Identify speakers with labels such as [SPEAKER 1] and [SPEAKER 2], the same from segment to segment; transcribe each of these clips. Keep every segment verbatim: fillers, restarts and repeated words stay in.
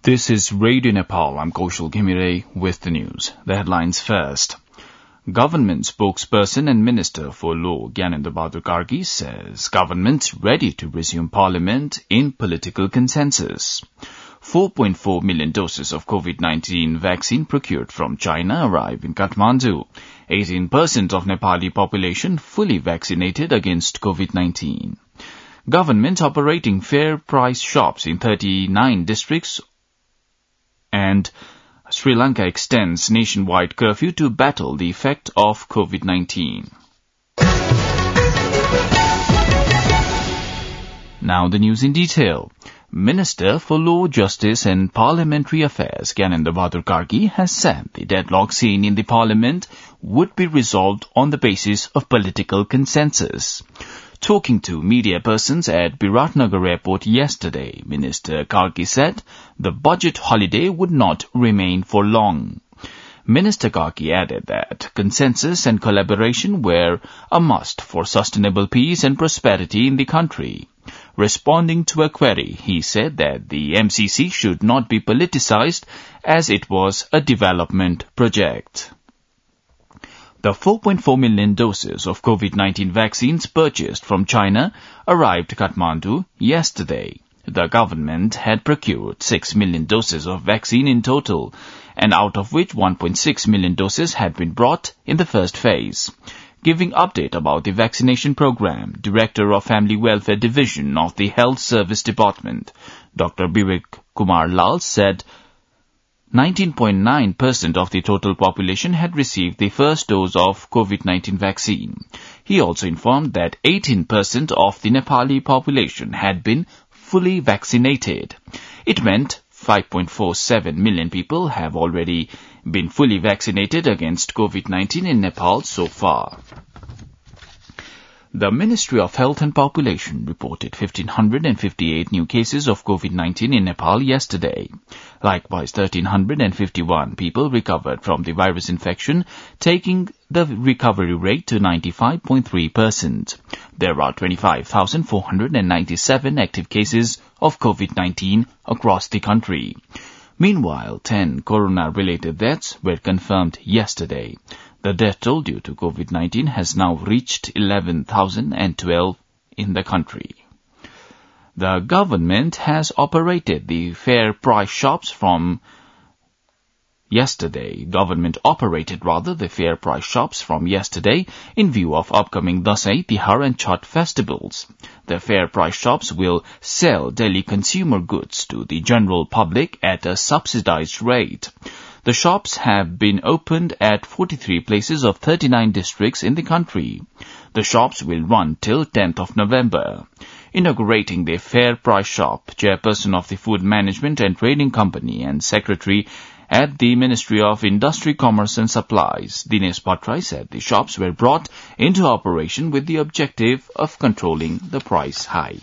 [SPEAKER 1] This is Radio Nepal. I'm Kaushal Ghimire with the news. The headlines first. Government spokesperson and Minister for Law Gyanendra Bahadur Karki says government ready to resume parliament in political consensus. four point four million doses of COVID nineteen vaccine procured from China arrive in Kathmandu. eighteen percent of Nepali population fully vaccinated against COVID nineteen. Government operating fair price shops in thirty-nine districts, and Sri Lanka extends nationwide curfew to battle the effect of COVID nineteen. Now the news in detail. Minister for Law, Justice and Parliamentary Affairs Gyanendra Bahadur Karki has said the deadlock seen in the Parliament would be resolved on the basis of political consensus. Talking to media persons at Biratnagar Airport yesterday, Minister Karki said the budget holiday would not remain for long. Minister Karki added that consensus and collaboration were a must for sustainable peace and prosperity in the country. Responding to a query, he said that the M C C should not be politicized as it was a development project. The four point four million doses of COVID nineteen vaccines purchased from China arrived Kathmandu yesterday. The government had procured six million doses of vaccine in total, and out of which one point six million doses had been brought in the first phase. Giving update about the vaccination program, Director of Family Welfare Division of the Health Service Department, Doctor Vivek Kumar Lal, said nineteen point nine percent of the total population had received the first dose of COVID nineteen vaccine. He also informed that eighteen percent of the Nepali population had been fully vaccinated. It meant five point four seven million people have already been fully vaccinated against COVID nineteen in Nepal so far. The Ministry of Health and Population reported one thousand five hundred fifty-eight new cases of COVID nineteen in Nepal yesterday. Likewise, one thousand three hundred fifty-one people recovered from the virus infection, taking the recovery rate to ninety-five point three percent. There are twenty-five thousand four hundred ninety-seven active cases of COVID nineteen across the country. Meanwhile, ten corona-related deaths were confirmed yesterday. The death toll due to COVID nineteen has now reached eleven thousand twelve in the country. The government has operated the fair price shops from yesterday. Government operated rather the fair price shops from yesterday in view of upcoming Dasai, Tihar and Chhath festivals. The fair price shops will sell daily consumer goods to the general public at a subsidized rate. The shops have been opened at forty-three places of thirty-nine districts in the country. The shops will run till tenth of November. Inaugurating the fair price shop, Chairperson of the Food Management and Trading Company and Secretary at the Ministry of Industry, Commerce and Supplies, Dinesh Bhattrai, said the shops were brought into operation with the objective of controlling the price hike.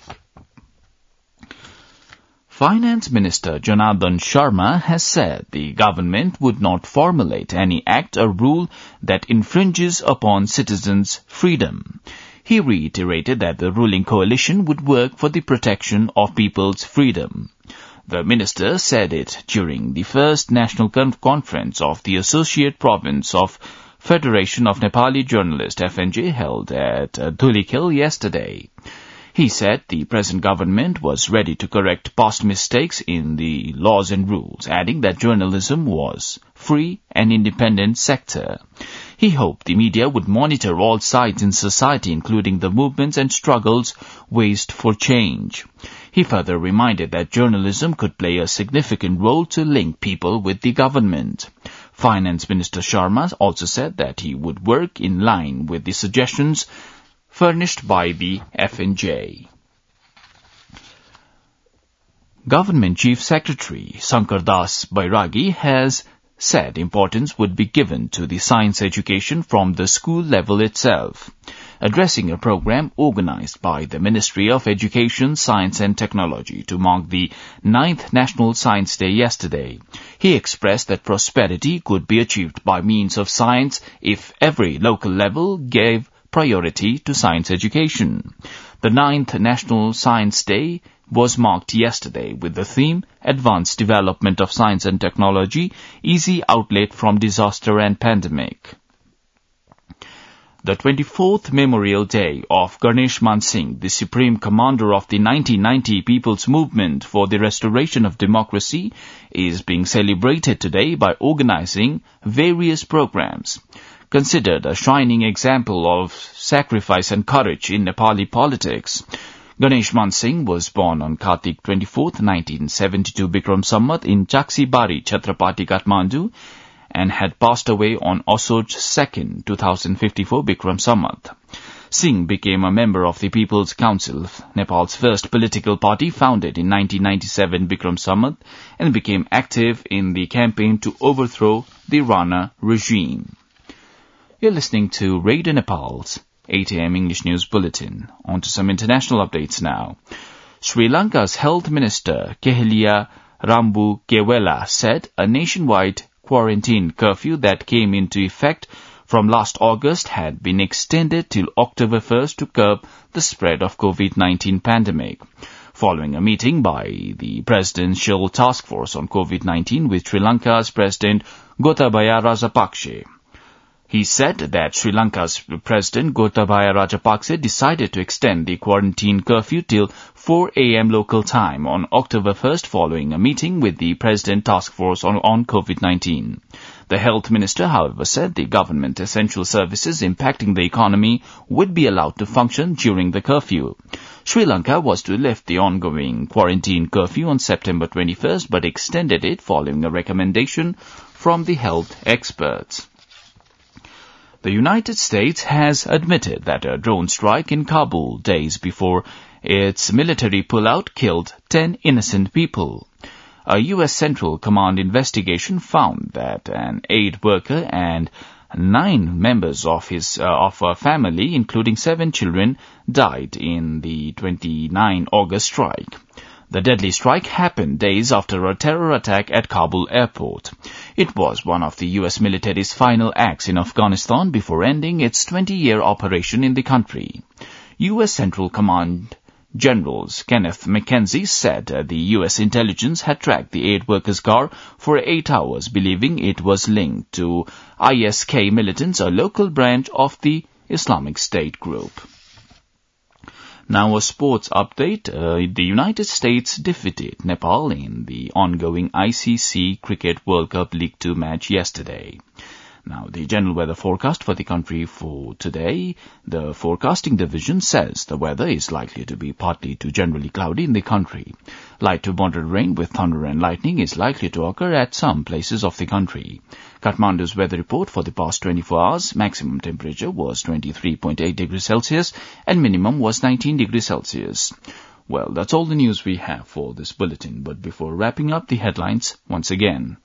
[SPEAKER 1] Finance Minister Janardhan Sharma has said the government would not formulate any act or rule that infringes upon citizens' freedom. He reiterated that the ruling coalition would work for the protection of people's freedom. The minister said it during the first national con- conference of the Associate Province of Federation of Nepali Journalists F N J held at uh, Dhulikhel yesterday. He said the present government was ready to correct past mistakes in the laws and rules, adding that journalism was free and independent sector. He hoped the media would monitor all sides in society, including the movements and struggles waged for change. He further reminded that journalism could play a significant role to link people with the government. Finance Minister Sharma also said that he would work in line with the suggestions furnished by the F N J. Government Chief Secretary Sankar Das Bairagi has said importance would be given to the science education from the school level itself. Addressing a program organized by the Ministry of Education, Science and Technology to mark the ninth National Science Day yesterday, he expressed that prosperity could be achieved by means of science if every local level gave priority to science education. The ninth National Science Day was marked yesterday with the theme Advanced Development of Science and Technology, Easy Outlet from Disaster and Pandemic. The twenty-fourth Memorial Day of Ganesh Man Singh, the Supreme Commander of the nineteen ninety People's Movement for the Restoration of Democracy, is being celebrated today by organizing various programs. Considered a shining example of sacrifice and courage in Nepali politics, Ganesh Man Singh was born on Kartik twenty-fourth, nineteen seventy-two Bikram Samvat in Chaksi Bari, Chhatrapati, Kathmandu, and had passed away on Asoj second, two thousand fifty-four Bikram Samvat. Singh became a member of the People's Council, Nepal's first political party founded in nineteen ninety-seven Bikram Samvat, and became active in the campaign to overthrow the Rana regime. You're listening to Radio Nepal's eight a.m. English News Bulletin. On to some international updates now. Sri Lanka's Health Minister Kehelia Rambu Kewela said a nationwide quarantine curfew that came into effect from last August had been extended till October first to curb the spread of COVID nineteen pandemic. Following a meeting by the Presidential Task Force on COVID nineteen with Sri Lanka's President Gotabaya Rajapakse, he said that Sri Lanka's President Gotabaya Rajapakse decided to extend the quarantine curfew till four a.m. local time on October first following a meeting with the President Task Force on, on COVID nineteen. The Health Minister, however, said the government essential services impacting the economy would be allowed to function during the curfew. Sri Lanka was to lift the ongoing quarantine curfew on September twenty-first but extended it following a recommendation from the health experts. The United States has admitted that a drone strike in Kabul days before its military pullout killed ten innocent people. A U S Central Command investigation found that an aid worker and nine members of his uh, of a family, including seven children, died in the twenty-ninth of August strike. The deadly strike happened days after a terror attack at Kabul airport. It was one of the U S military's final acts in Afghanistan before ending its twenty-year operation in the country. U S Central Command Generals Kenneth McKenzie said uh, the U S intelligence had tracked the aid workers' car for eight hours, believing it was linked to I S K militants, a local branch of the Islamic State group. Now a sports update. Uh, the United States defeated Nepal in the ongoing I C C Cricket World Cup League two match yesterday. Now, the general weather forecast for the country for today. The forecasting division says the weather is likely to be partly to generally cloudy in the country. Light to moderate rain with thunder and lightning is likely to occur at some places of the country. Kathmandu's weather report for the past twenty-four hours, maximum temperature was twenty-three point eight degrees Celsius and minimum was nineteen degrees Celsius. Well, that's all the news we have for this bulletin, but before wrapping up, the headlines once again.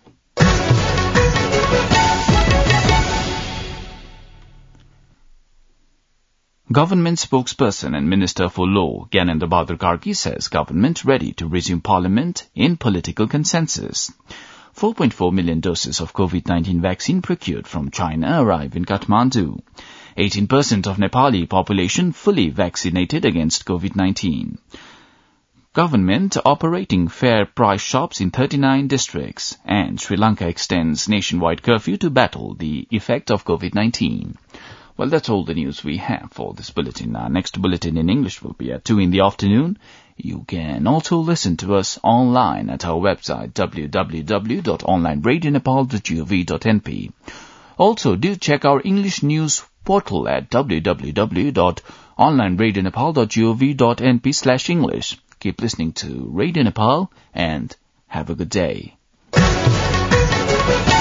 [SPEAKER 1] Government spokesperson and Minister for Law, Gyanendra Bahadur Karki, says government ready to resume parliament in political consensus. four point four million doses of COVID nineteen vaccine procured from China arrive in Kathmandu. eighteen percent of Nepali population fully vaccinated against COVID nineteen. Government operating fair price shops in thirty-nine districts, and Sri Lanka extends nationwide curfew to battle the effect of COVID nineteen. Well, that's all the news we have for this bulletin. Our next bulletin in English will be at two in the afternoon. You can also listen to us online at our website w w w dot online radio nepal dot gov dot n p. Also, do check our English news portal at w w w dot online radio nepal dot gov dot n p slash English. Keep listening to Radio Nepal and have a good day.